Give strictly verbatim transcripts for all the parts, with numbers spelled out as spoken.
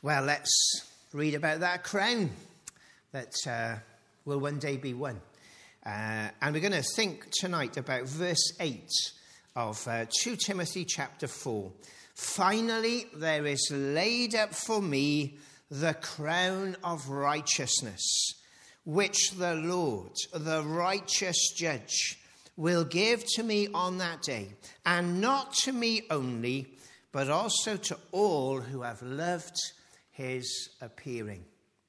Well, let's read about that crown that uh, will one day be won. Uh, and we're going to think tonight about verse eight of uh, Second Timothy chapter four. Finally, there is laid up for me the crown of righteousness, which the Lord, the righteous judge, will give to me on that day, and not to me only, but also to all who have loved his appearing.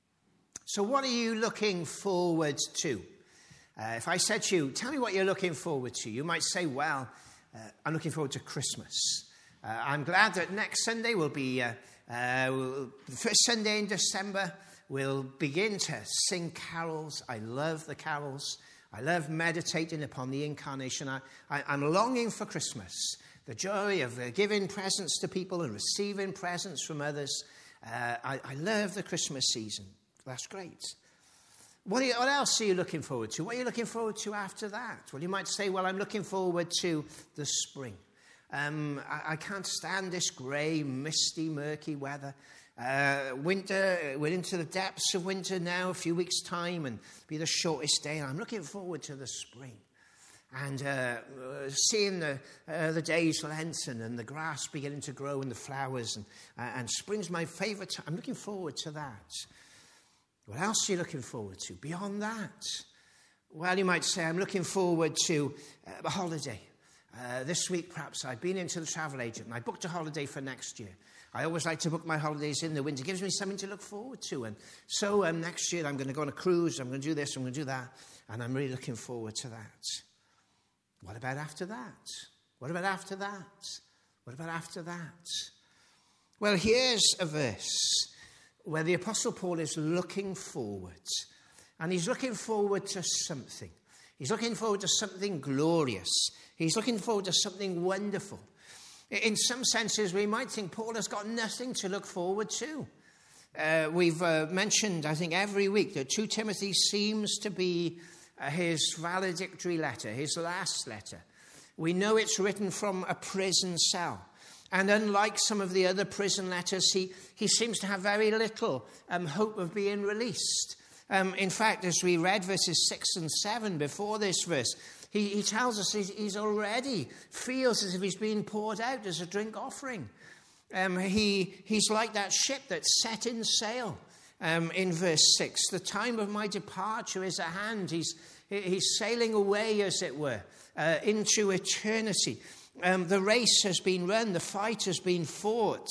So what are you looking forward to? Uh, if I said to you, tell me what you're looking forward to, you might say, well, uh, I'm looking forward to Christmas. Uh, I'm glad that next Sunday will be, uh, uh, we'll, the first Sunday in December, we'll begin to sing carols. I love the carols. I love meditating upon the incarnation. I, I, I'm longing for Christmas, the joy of uh, giving presents to people and receiving presents from others. Uh, I, I love the Christmas season. That's great. What, are you, what else are you looking forward to? What are you looking forward to after that? Well, you might say, well, I'm looking forward to the spring. Um, I, I can't stand this grey, misty, murky weather. Uh, winter, we're into the depths of winter now, a few weeks' time, and be the shortest day. I'm looking forward to the spring. And uh, seeing the, uh, the days lengthen and the grass beginning to grow and the flowers. And, uh, and spring's my favourite time. I'm looking forward to that. What else are you looking forward to beyond that? Well, you might say, I'm looking forward to uh, a holiday. Uh, this week, perhaps, I've been into the travel agent and I booked a holiday for next year. I always like to book my holidays in the winter. It gives me something to look forward to. And so um, next year, I'm going to go on a cruise. I'm going to do this. I'm going to do that. And I'm really looking forward to that. What about after that? What about after that? What about after that? Well, here's a verse where the Apostle Paul is looking forward. And he's looking forward to something. He's looking forward to something glorious. He's looking forward to something wonderful. In some senses, we might think Paul has got nothing to look forward to. Uh, we've uh, mentioned, I think, every week that Second Timothy seems to be uh, his valedictory letter, his last letter. We know it's written from a prison cell. And unlike some of the other prison letters, he, he seems to have very little um, hope of being released. Um, in fact, as we read verses six and seven before this verse, he, he tells us he's, he's already feels as if he's being poured out as a drink offering. Um, he, he's like that ship that's set in sail. Um, in verse six, the time of my departure is at hand. He's, he's sailing away, as it were, uh, into eternity. Um, the race has been run, the fight has been fought.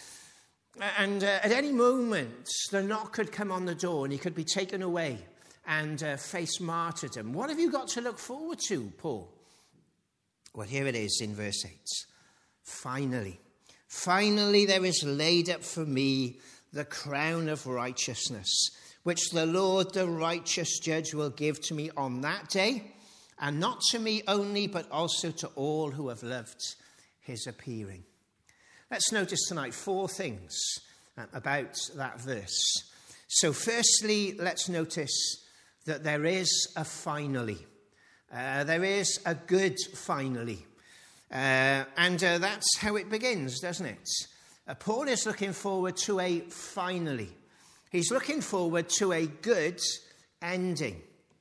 And uh, at any moment, the knock could come on the door and he could be taken away and uh, face martyrdom. What have you got to look forward to, Paul? Well, here it is in verse eight. Finally, finally there is laid up for me the crown of righteousness, which the Lord, the righteous judge, will give to me on that day, and not to me only, but also to all who have loved his appearing. Let's notice tonight four things about that verse. So firstly, let's notice that there is a finally. Uh, there is a good finally. Uh, and uh, that's how it begins, doesn't it? Uh, Paul is looking forward to a finally. He's looking forward to a good ending.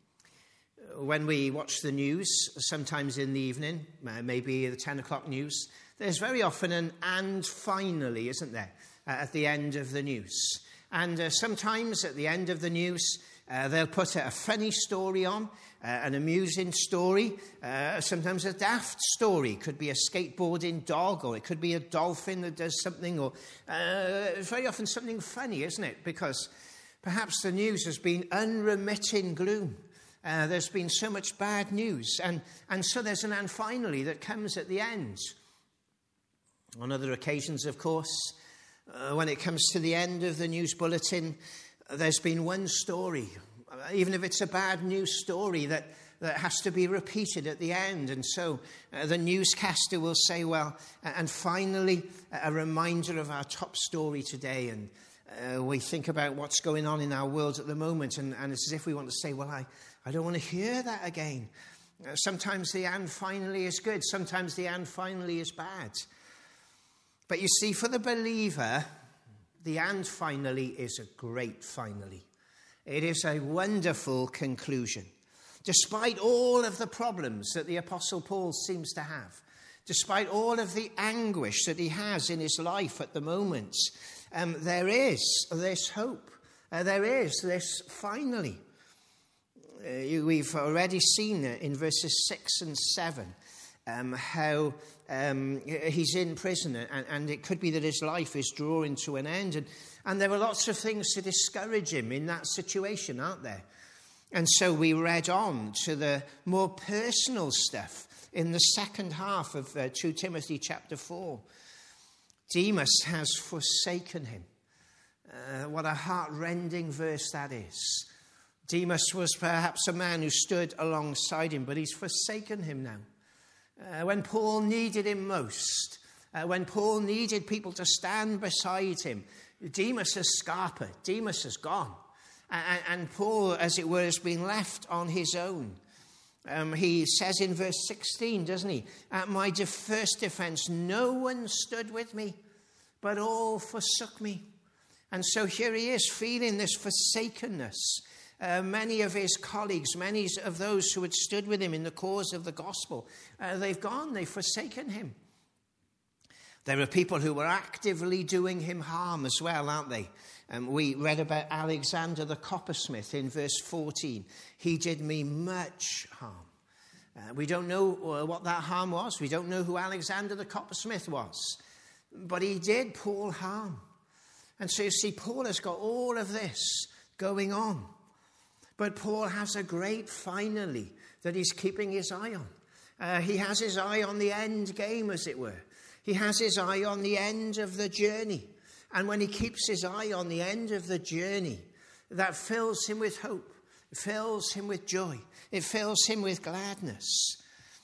When we watch the news, sometimes in the evening, maybe the ten o'clock news, there's very often an and finally, isn't there, uh, at the end of the news. And uh, sometimes at the end of the news, uh, they'll put a, a funny story on, uh, an amusing story, uh, sometimes a daft story. It could be a skateboarding dog, or it could be a dolphin that does something, or uh, very often something funny, isn't it? Because perhaps the news has been unremitting gloom. Uh, there's been so much bad news. And, and so there's an and finally that comes at the end. On other occasions, of course, uh, when it comes to the end of the news bulletin, uh, there's been one story, uh, even if it's a bad news story, that, that has to be repeated at the end. And so uh, the newscaster will say, well, uh, and finally, a reminder of our top story today. And uh, we think about what's going on in our world at the moment. And, and it's as if we want to say, well, I, I don't want to hear that again. Uh, sometimes the and finally is good. Sometimes the and finally is bad. But you see, for the believer, The and finally is a great finally. It is a wonderful conclusion. Despite all of the problems that the Apostle Paul seems to have, despite all of the anguish that he has in his life at the moment, um, there is this hope. Uh, there is this finally. Uh, we've already seen it in verses six and seven, um, how um, he's in prison, and, and it could be that his life is drawing to an end. And, and there are lots of things to discourage him in that situation, aren't there? And so we read on to the more personal stuff in the second half of uh, Second Timothy chapter four. Demas has forsaken him. Uh, what a heart-rending verse that is. Demas was perhaps a man who stood alongside him, but he's forsaken him now. Uh, when Paul needed him most, uh, when Paul needed people to stand beside him, Demas has scarpered, Demas has gone. And, and Paul, as it were, has been left on his own. Um, he says in verse sixteen, doesn't he? At my de- first defense, no one stood with me, but all forsook me. And so here he is, feeling this forsakenness. Uh, many of his colleagues, many of those who had stood with him in the cause of the gospel, uh, they've gone, they've forsaken him. There are people who were actively doing him harm as well, aren't they? Um, we read about Alexander the coppersmith in verse fourteen. He did me much harm. Uh, we don't know uh, what that harm was. We don't know who Alexander the coppersmith was. But he did Paul harm. And so you see, Paul has got all of this going on. But Paul has a great finally that he's keeping his eye on. Uh, he has his eye on the end game, as it were. He has his eye on the end of the journey. And when he keeps his eye on the end of the journey, that fills him with hope. It fills him with joy. It fills him with gladness.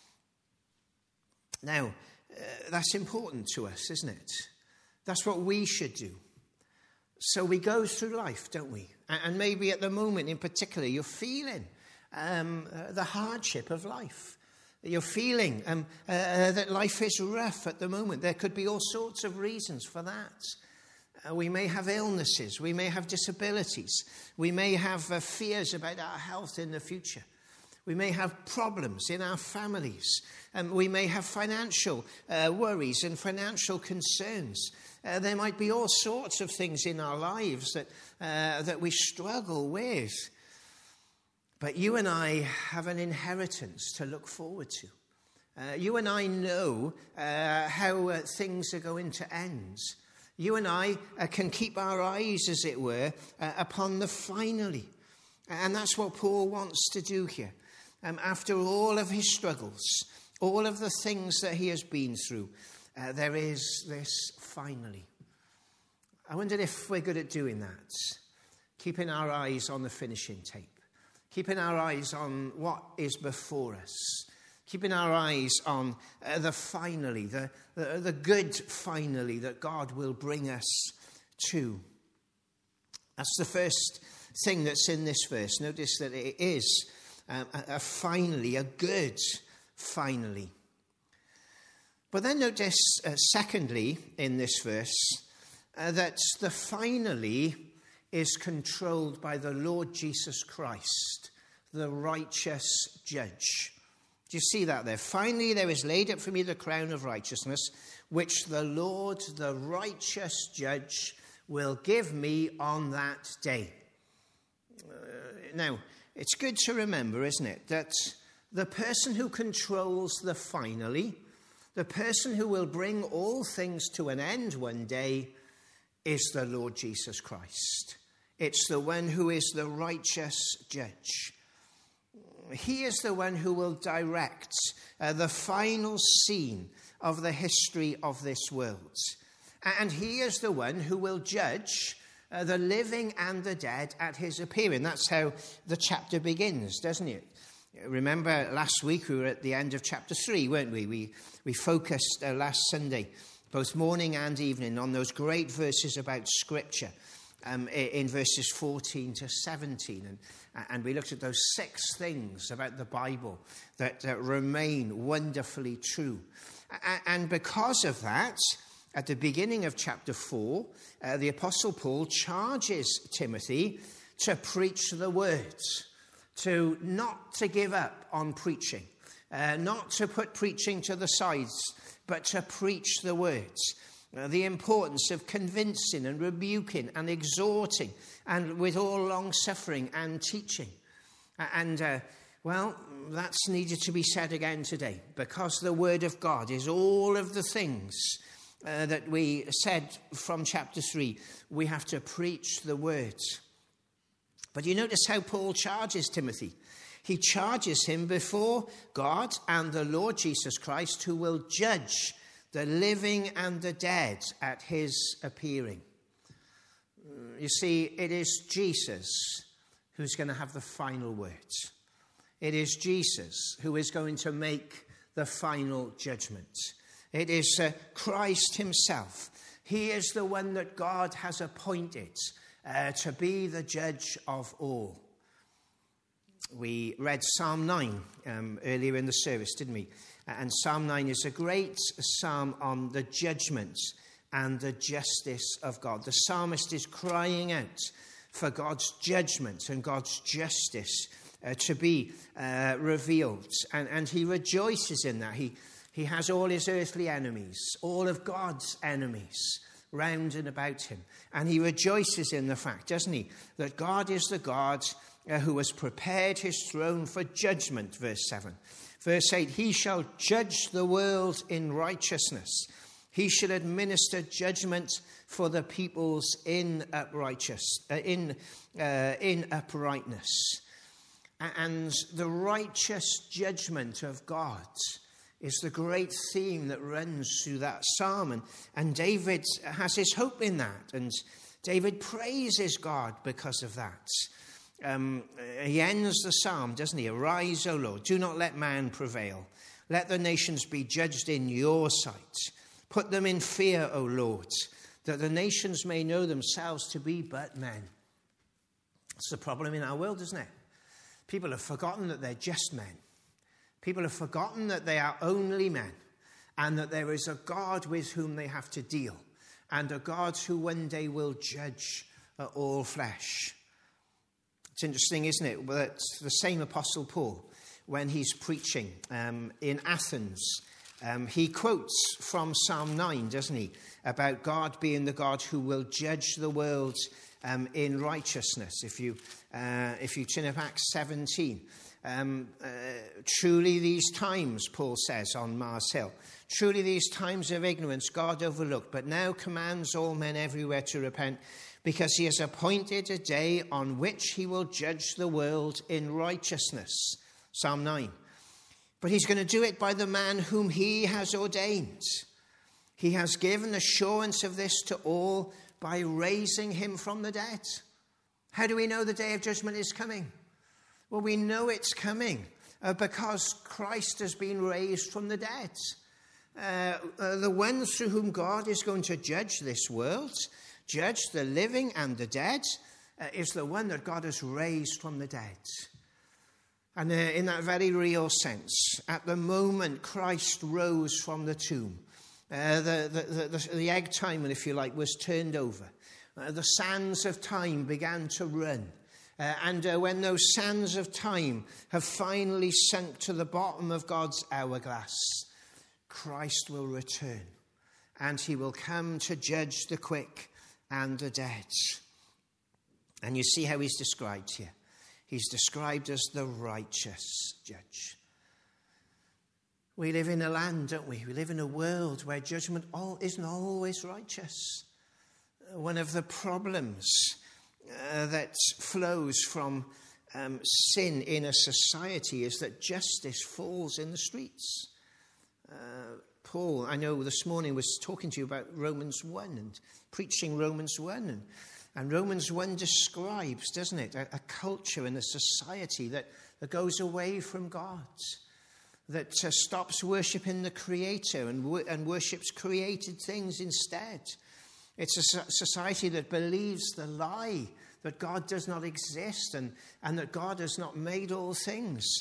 Now, uh, that's important to us, isn't it? That's what we should do. So we go through life, don't we? And maybe at the moment in particular, you're feeling um, uh, the hardship of life. You're feeling um, uh, that life is rough at the moment. There could be all sorts of reasons for that. Uh, we may have illnesses. We may have disabilities. We may have uh, fears about our health in the future. We may have problems in our families. Um, we may have financial uh, worries and financial concerns. Uh, there might be all sorts of things in our lives that uh, that we struggle with. But you and I have an inheritance to look forward to. Uh, you and I know uh, how uh, things are going to end. You and I uh, can keep our eyes, as it were, uh, upon the finally. And that's what Paul wants to do here. Um, after all of his struggles, all of the things that he has been through, uh, there is this finally. I wonder if we're good at doing that. Keeping our eyes on the finishing tape. Keeping our eyes on what is before us. Keeping our eyes on uh, the finally, the, the, the good finally that God will bring us to. That's the first thing that's in this verse. Notice that it is um, a, a finally, a good finally. But then notice, uh, secondly, in this verse, uh, that the finally is controlled by the Lord Jesus Christ, the righteous judge. Do you see that there? Finally, there is laid up for me the crown of righteousness, which the Lord, the righteous judge, will give me on that day. Uh, now, it's good to remember, isn't it, that the person who controls the finally, the person who will bring all things to an end one day, is the Lord Jesus Christ. It's the one who is the righteous judge. He is the one who will direct uh, the final scene of the history of this world. And he is the one who will judge uh, the living and the dead at his appearing. That's how the chapter begins, doesn't it? Remember last week we were at the end of chapter three, weren't we? We, we focused uh, last Sunday, both morning and evening, on those great verses about Scripture. Um, in verses fourteen to seventeen. And, and we looked at those six things about the Bible that uh, remain wonderfully true. And because of that, At the beginning of chapter four, uh, the Apostle Paul charges Timothy to preach the word, to not to give up on preaching, uh, not to put preaching to the sides, but to preach the words. Uh, the importance of convincing and rebuking and exhorting, and with all long-suffering and teaching. Uh, and, uh, well, that's needed to be said again today, because the word of God is all of the things uh, that we said from chapter three. We have to preach the words. But you notice how Paul charges Timothy. He charges him before God and the Lord Jesus Christ, who will judge the living and the dead at his appearing. You see, it is Jesus who's going to have the final words. It is Jesus who is going to make the final judgment. It is uh, Christ himself. He is the one that God has appointed uh, to be the judge of all. We read Psalm nine um, earlier in the service, didn't we? And Psalm nine is a great psalm on the judgment and the justice of God. The psalmist is crying out for God's judgment and God's justice uh, to be uh, revealed. And, and he rejoices in that. He, he has all his earthly enemies, all of God's enemies round and about him. And he rejoices in the fact, doesn't he, that God is the God uh, who has prepared his throne for judgment, verse seven. Verse eight, he shall judge the world in righteousness. He shall administer judgment for the peoples in uprightness, uh, in uh, in uprightness. And the righteous judgment of God is the great theme that runs through that psalm. And, and David has his hope in that. And David praises God because of that. Um, he ends the psalm, doesn't he? Arise, O Lord, do not let man prevail. Let the nations be judged in your sight. Put them in fear, O Lord, that the nations may know themselves to be but men. That's the problem in our world, isn't it? People have forgotten that they're just men. People have forgotten that they are only men, and that there is a God with whom they have to deal, and a God who one day will judge uh, all flesh. It's interesting, isn't it, that the same Apostle Paul, when he's preaching um, in Athens, um, he quotes from Psalm nine, doesn't he, about God being the God who will judge the world um, in righteousness. If you uh, if you turn up Acts seventeen, um, uh, truly these times, Paul says on Mars Hill, truly these times of ignorance God overlooked, but now commands all men everywhere to repent, because he has appointed a day on which he will judge the world in righteousness. Psalm nine. But he's going to do it by the man whom he has ordained. He has given assurance of this to all by raising him from the dead. How do we know the day of judgment is coming? Well, we know it's coming uh, because Christ has been raised from the dead. Uh, uh, the one through whom God is going to judge this world, judge the living and the dead, uh, is the one that God has raised from the dead. And uh, in that very real sense, at the moment Christ rose from the tomb, uh, the, the, the, the egg timer, if you like, was turned over. Uh, the sands of time began to run. Uh, and uh, when those sands of time have finally sunk to the bottom of God's hourglass, Christ will return. And he will come to judge the quick and the dead. And you see how he's described here. He's described as the righteous judge. We live in a land, don't we? We live in a world where judgment all isn't always righteous. One of the problems uh, that flows from um, sin in a society is that justice falls in the streets. Uh, Paul, I know this morning was talking to you about Romans one and preaching Romans one, and And Romans one describes, doesn't it, a, a culture and a society that, that goes away from God, that uh, stops worshipping the Creator and, wor- and worships created things instead. It's a so- society that believes the lie that God does not exist and, and that God has not made all things.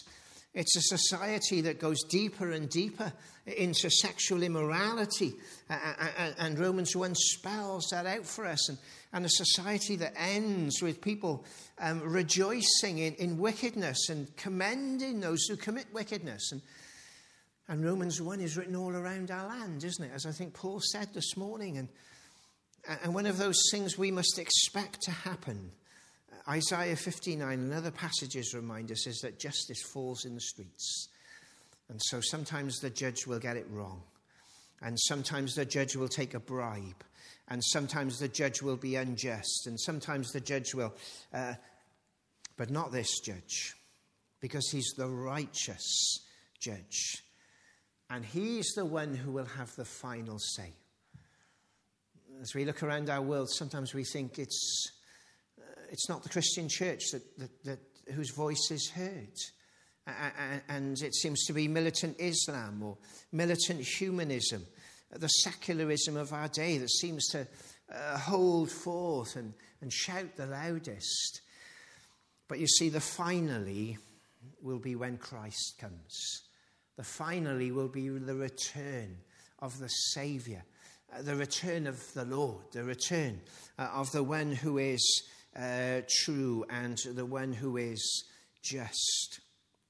It's a society that goes deeper and deeper into sexual immorality. And Romans one spells that out for us. And, and a society that ends with people um, rejoicing in, in wickedness and commending those who commit wickedness. And, and Romans one is written all around our land, isn't it? As I think Paul said this morning. And, and one of those things we must expect to happen. Isaiah fifty-nine and other passages remind us is that justice falls in the streets. And so sometimes the judge will get it wrong. And sometimes the judge will take a bribe. And sometimes the judge will be unjust. And sometimes the judge will... Uh, but not this judge. Because he's the righteous judge. And he's the one who will have the final say. As we look around our world, sometimes we think it's... It's not the Christian church that, that, that whose voice is heard. And it seems to be militant Islam or militant humanism, the secularism of our day that seems to uh, hold forth and, and shout the loudest. But you see, the finally will be when Christ comes. The finally will be the return of the Saviour, uh, the return of the Lord, the return uh, of the one who is Uh, true and the one who is just.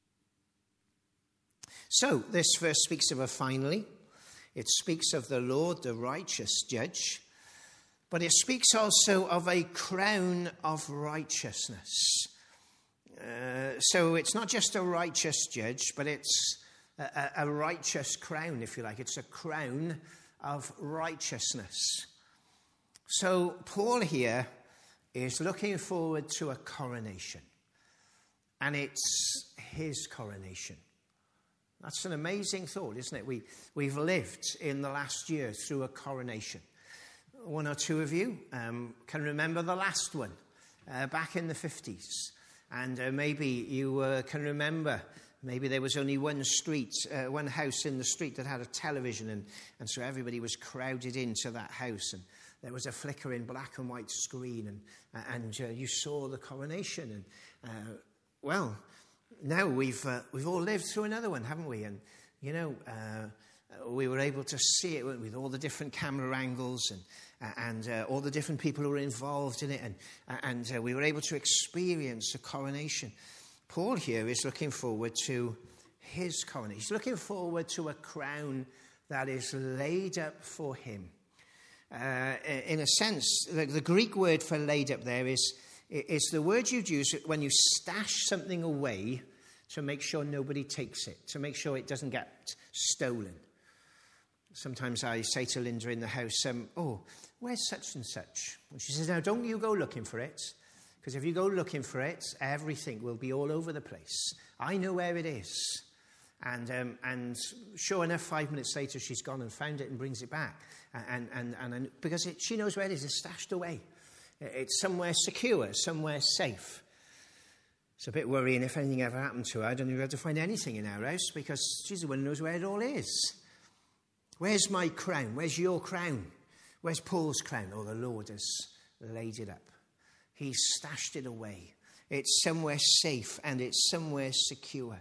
So this verse speaks of a finally. It speaks of the Lord, the righteous judge. But it speaks also of a crown of righteousness. Uh, so it's not just a righteous judge, but it's a, a righteous crown, if you like. It's a crown of righteousness. So Paul here is looking forward to a coronation. And it's his coronation. That's an amazing thought, isn't it? We, we've lived in the last year through a coronation. One or two of you um, can remember the last one uh, back in the fifties. And uh, maybe you uh, can remember, maybe there was only one street, uh, one house in the street that had a television. And, and so everybody was crowded into that house. And there was a flickering black and white screen, and and uh, you saw the coronation. And uh, well, now we've uh, we've all lived through another one, haven't we? And you know, uh, we were able to see it with all the different camera angles and and uh, all the different people who were involved in it, and and uh, we were able to experience the coronation. Paul here is looking forward to his coronation. He's looking forward to a crown that is laid up for him. Uh, in a sense, the, the Greek word for laid up there is, is the word you'd use when you stash something away to make sure nobody takes it, to make sure it doesn't get stolen. Sometimes I say to Linda in the house, um, oh, where's such and such? And she says, now, don't you go looking for it, because if you go looking for it, everything will be all over the place. I know where it is. And um, and sure enough, five minutes later, she's gone and found it and brings it back. And and and, and because it, she knows where it is, it's stashed away. It's somewhere secure, somewhere safe. It's a bit worrying if anything ever happened to her. I don't know if we had to find anything in our house because she's the one who knows where it all is. Where's my crown? Where's your crown? Where's Paul's crown? Oh, the Lord has laid it up. He's stashed it away. It's somewhere safe and it's somewhere secure.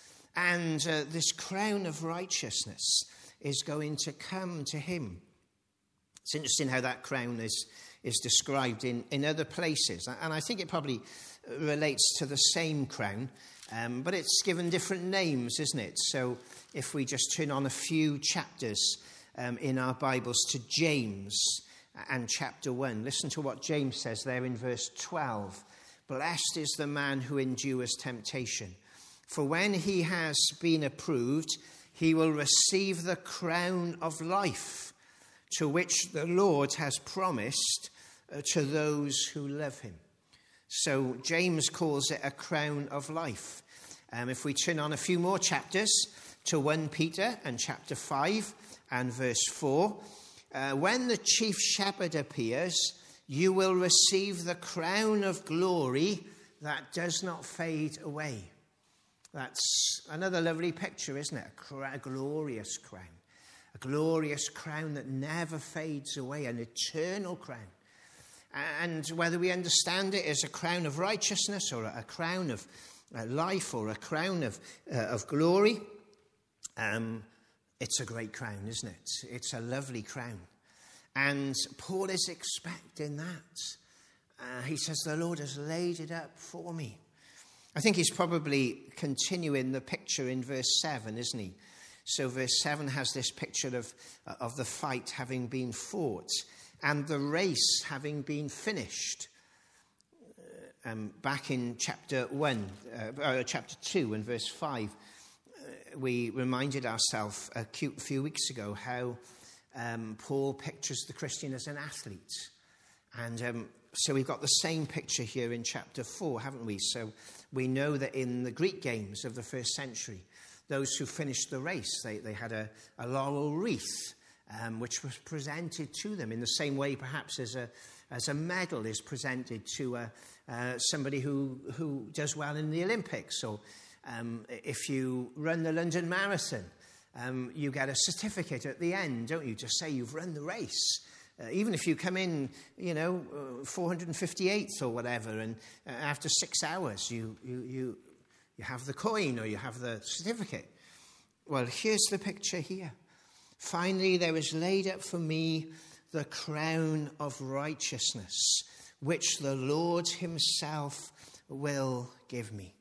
And uh, this crown of righteousness is going to come to him. It's interesting how that crown is, is described in, in other places. And I think it probably relates to the same crown, um, but it's given different names, isn't it? So if we just turn on a few chapters um, in our Bibles to James and chapter one, listen to what James says there in verse twelve. Blessed is the man who endures temptation. For when he has been approved, he will receive the crown of life, to which the Lord has promised uh, to those who love him. So James calls it a crown of life. Um, if we turn on a few more chapters to First Peter and chapter five and verse four, uh, when the chief shepherd appears, you will receive the crown of glory that does not fade away. That's another lovely picture, isn't it? A, cra- a glorious crown. A glorious crown that never fades away, an eternal crown. And whether we understand it as a crown of righteousness or a crown of, uh, life or a crown of, uh, of glory. Um, it's a great crown, isn't it? It's a lovely crown. And Paul is expecting that. Uh, he says, the Lord has laid it up for me. I think he's probably continuing the picture in verse seven, isn't he? So verse seven has this picture of, uh, of the fight having been fought and the race having been finished. Uh, um, back in chapter one, uh, uh, chapter two and verse five, uh, we reminded ourselves a few weeks ago how um, Paul pictures the Christian as an athlete. And um, so we've got the same picture here in chapter four, haven't we? So we know that in the Greek games of the first century, those who finished the race, they, they had a, a laurel wreath, um, which was presented to them in the same way perhaps as a, as a medal is presented to a, uh, somebody who, who does well in the Olympics. Or um, if you run the London Marathon, um, you get a certificate at the end, don't you, to say you've run the race. Uh, even if you come in, you know, uh, four hundred fifty-eighth or whatever, and uh, after six hours you, you, you, you have the coin or you have the certificate. Well, here's the picture here. Finally, there is laid up for me the crown of righteousness, which the Lord himself will give me.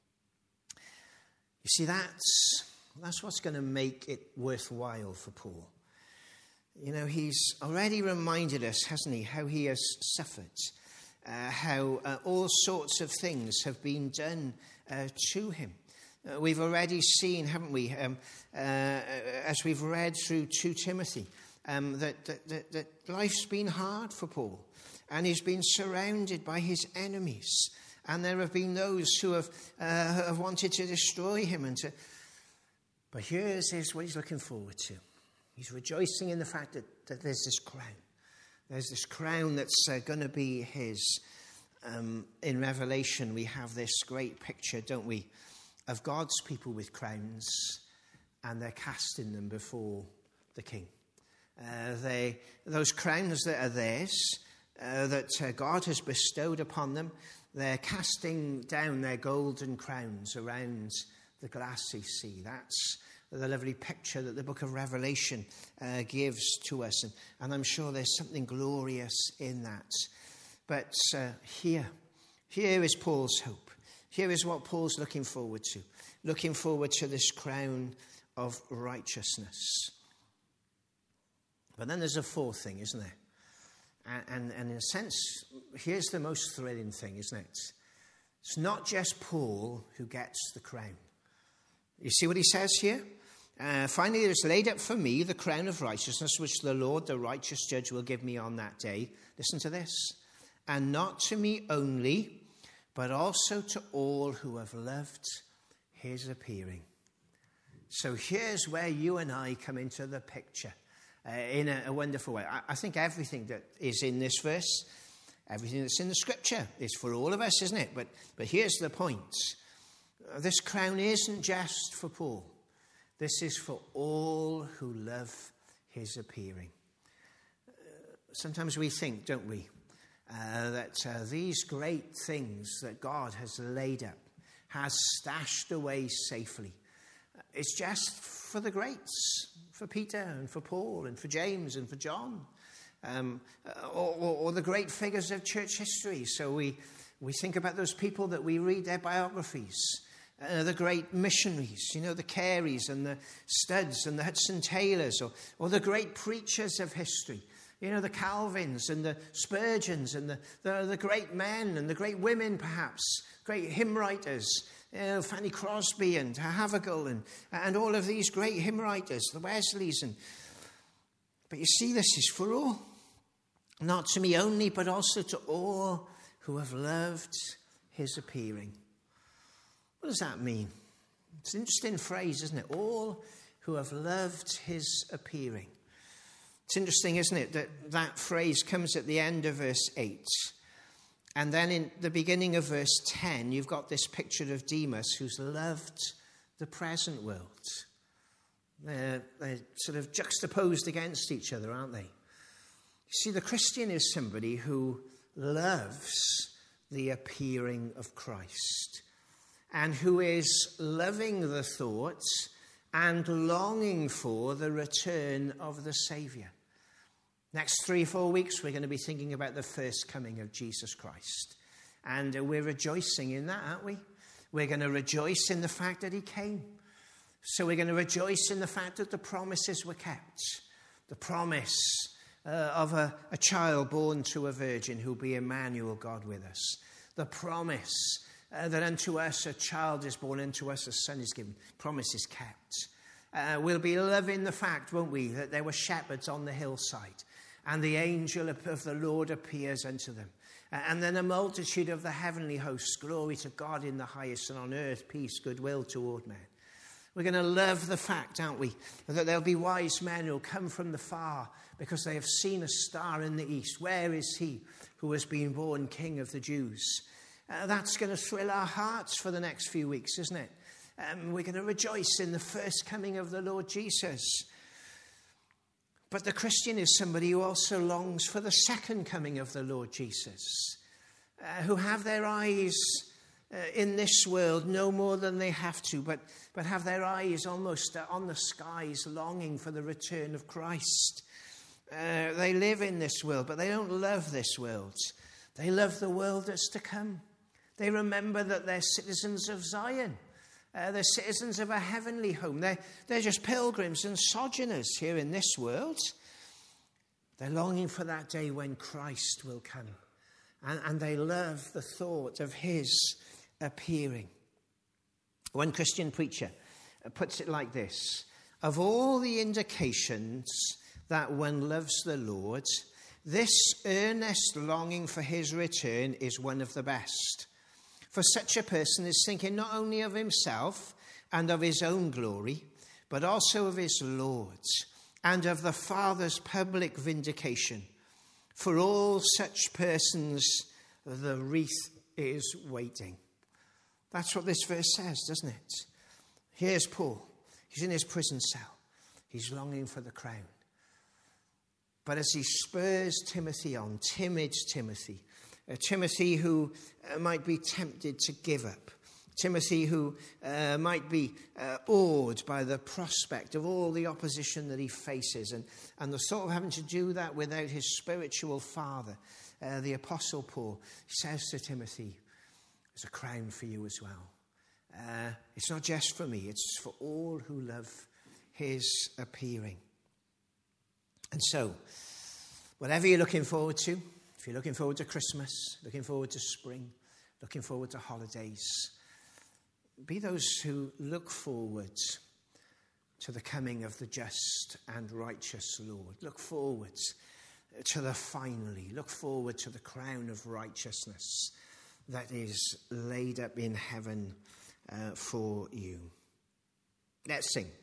You see, that's, that's what's going to make it worthwhile for Paul. You know, he's already reminded us, hasn't he, how he has suffered, uh, how uh, all sorts of things have been done uh, to him. Uh, we've already seen, haven't we, um, uh, as we've read through Second Timothy, um, that, that, that, that life's been hard for Paul, and he's been surrounded by his enemies, and there have been those who have, uh, have wanted to destroy him. And to... But here's, here's what he's looking forward to. He's rejoicing in the fact that, that there's this crown. There's this crown that's uh, going to be his. Um, in Revelation, we have this great picture, don't we, of God's people with crowns, and they're casting them before the king. Uh, they, those crowns that are theirs, uh, that uh, God has bestowed upon them, they're casting down their golden crowns around the glassy sea. That's the lovely picture that the book of Revelation uh, gives to us. And, and I'm sure there's something glorious in that. But uh, here, here is Paul's hope. Here is what Paul's looking forward to. Looking forward to this crown of righteousness. But then there's a fourth thing, isn't there? And, and, and in a sense, here's the most thrilling thing, isn't it? It's not just Paul who gets the crown. You see what he says here? Uh, Finally, there is laid up for me the crown of righteousness, which the Lord, the righteous judge, will give me on that day. Listen to this. And not to me only, but also to all who have loved his appearing. So here's where you and I come into the picture uh, in a, a wonderful way. I, I think everything that is in this verse, everything that's in the scripture is for all of us, isn't it? But, but here's the point. This crown isn't just for Paul. This is for all who love his appearing. Uh, sometimes we think, don't we, uh, that uh, these great things that God has laid up, has stashed away safely, uh, it's just for the greats, for Peter and for Paul and for James and for John, um, or, or, or the great figures of church history. So we, we think about those people that we read their biographies. Uh, the great missionaries, you know, the Careys and the Studds and the Hudson Taylors, or, or the great preachers of history, you know, the Calvins and the Spurgeons and the, the, the great men and the great women, perhaps, great hymn writers, you know, Fanny Crosby and Havergal and, and all of these great hymn writers, the Wesleys. And, but you see, this is for all, not to me only, but also to all who have loved his appearing. What does that mean? It's an interesting phrase, isn't it? All who have loved his appearing. It's interesting, isn't it, that that phrase comes at the end of verse eight. And then in the beginning of verse ten, you've got this picture of Demas who's loved the present world. They're, they're sort of juxtaposed against each other, aren't they? You see, the Christian is somebody who loves the appearing of Christ. and who is loving the thoughts and longing for the return of the Saviour. Next three, four weeks, we're going to be thinking about the first coming of Jesus Christ. And we're rejoicing in that, aren't we? We're going to rejoice in the fact that he came. So we're going to rejoice in the fact that the promises were kept. The promise uh, of a, a child born to a virgin who'll be Emmanuel, God with us. The promise uh, that unto us a child is born, unto us a son is given. Promise is kept. Uh, we'll be loving the fact, won't we, that there were shepherds on the hillside, and the angel of the Lord appears unto them. And then a multitude of the heavenly hosts, glory to God in the highest, and on earth peace, goodwill toward men. We're going to love the fact, aren't we, that there'll be wise men who'll come from the far because they have seen a star in the east. Where is he who has been born King of the Jews? Uh, that's going to thrill our hearts for the next few weeks, isn't it? Um, we're going to rejoice in the first coming of the Lord Jesus. But the Christian is somebody who also longs for the second coming of the Lord Jesus, uh, who have their eyes uh, in this world no more than they have to, but, but have their eyes almost uh, on the skies, longing for the return of Christ. Uh, they live in this world, but they don't love this world. They love the world that's to come. They remember that they're citizens of Zion. Uh, they're citizens of a heavenly home. They're, they're just pilgrims and sojourners here in this world. They're longing for that day when Christ will come. And, and they love the thought of his appearing. One Christian preacher puts it like this: of all the indications that one loves the Lord, this earnest longing for his return is one of the best. For such a person is thinking not only of himself and of his own glory, but also of his Lord's and of the Father's public vindication. For all such persons, the wreath is waiting. That's what this verse says, doesn't it? Here's Paul. He's in his prison cell. He's longing for the crown. But as he spurs Timothy on, timid Timothy, Uh, Timothy who uh, might be tempted to give up. Timothy who uh, might be uh, awed by the prospect of all the opposition that he faces, and, and the thought of having to do that without his spiritual father, uh, the Apostle Paul. He says to Timothy, there's a crown for you as well. Uh, it's not just for me, it's for all who love his appearing. And so, whatever you're looking forward to, if you're looking forward to Christmas, looking forward to spring, looking forward to holidays, be those who look forward to the coming of the just and righteous Lord. Look forward to the finally. Look forward to the crown of righteousness that is laid up in heaven uh, for you. Let's sing.